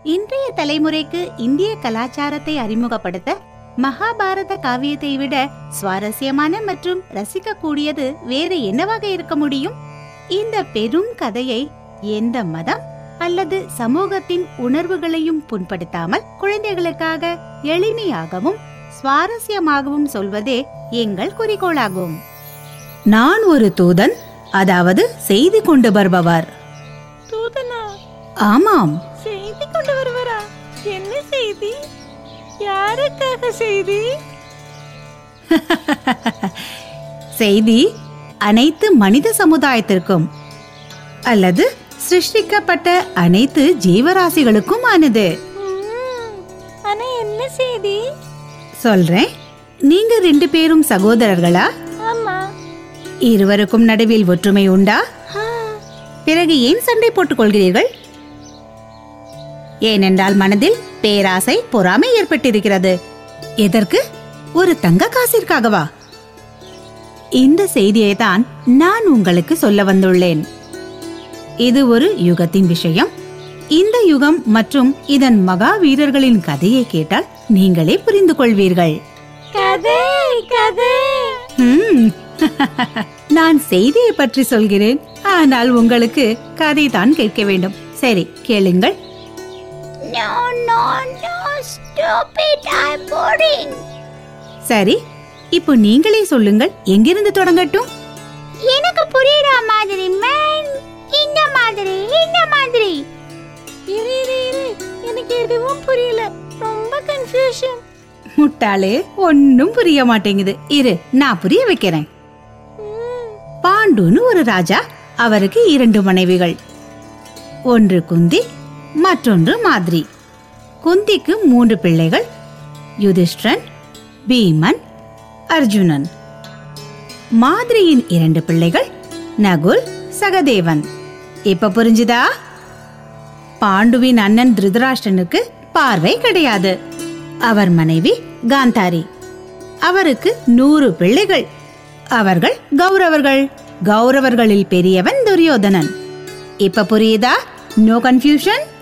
இன்றைய தலைமுறைக்கு இந்திய கலாச்சாரத்தை அறிமுகப்படுத்த மகாபாரத காவியத்தை விட சுவாரஸ்யமான மற்றும் ரசிக்க கூடியது வேறு என்னவாக இருக்க முடியும்? இந்த பெரும் கதையை எந்த மதம் அல்லது சமூகத்தின் உணர்வுகளையும் புண்படுத்தாமல் குழந்தைகளுக்காக எளிமையாகவும் சுவாரஸ்யமாகவும் சொல்வதே எங்கள் குறிக்கோளாகும். நான் ஒரு தூதன், அதாவது செய்தி கொண்டு வருபவர். தூதனா? ஆமாம். செய்தி கொண்டு வருவரா? என்ன செய்தி? யாருக்காக செய்தி? செய்தி அனைத்து மனித சமுதாயத்திற்கும் அல்லது சிருஷ்டிக்கப்பட்ட அனைத்து ஜீவராசிகளுக்கும் ஆனது. ஆனா என்ன செய்தி? சொல்றேன். நீங்க 2 பேரும் சகோதரர்களா? ஆமா. இருவருக்கும் நடுவில் ஒற்றுமை உண்டா? பிறகு ஏன் சண்டை போட்டுக் கொள்கிறீர்கள்? ஏனென்றால் மனதில் பேராசை, பொறாமை ஏற்பட்டிருக்கிறது. எதற்கு? ஒரு தங்க காசிற்காகவா? இந்த செய்தியை தான் நான் உங்களுக்கு சொல்ல வந்துள்ளேன். இது ஒரு யுகத்தின் விஷயம். இந்த யுகம் மற்றும் இதன் மகா வீரர்களின் கதையை கேட்டால் நீங்களே புரிந்து கொள்வீர்கள். கதை கதை. நான் செய்தியை பற்றி சொல்கிறேன், ஆனால் உங்களுக்கு கதை தான் கேட்க வேண்டும். சரி, கேளுங்கள். சரி, இப்போ நீங்களே சொல்லுங்கள். எங்கிருந்து தொடங்கட்டும்? எனக்கு புரியுற மாதிரி இந்த மாதிரி இந்த மாதிரி. எனக்கு எதுவும் புரியல, ரொம்ப கன்ஃபியூஷன். முட்டாளே, ஒன்னும் புரிய மாட்டேங்குது. இரு, நான் புரிய வைக்கிறேன். பாண்டுன்னு ஒரு ராஜா. அவருக்கு 2 மனைவிகள். ஒன்று குந்தி, மற்றொன்று மாத்ரி. குந்திக்கு 3 பிள்ளைகள்: யுதிஷ்டிரன், பீமன், அர்ஜுனன். மாத்ரியின் 2 பிள்ளைகள்: நகுல், சகதேவன். இப்ப புரிஞ்சுதா? பாண்டுவின் அண்ணன் திருதராஷ்டிரனுக்கு பார்வை கிடையாது. அவர் மனைவி காந்தாரி. அவருக்கு 100 பிள்ளைகள். அவர்கள் கௌரவர்கள். கௌரவர்களில் பெரியவன் துரியோதனன். இப்ப புரியுதா? No confusion.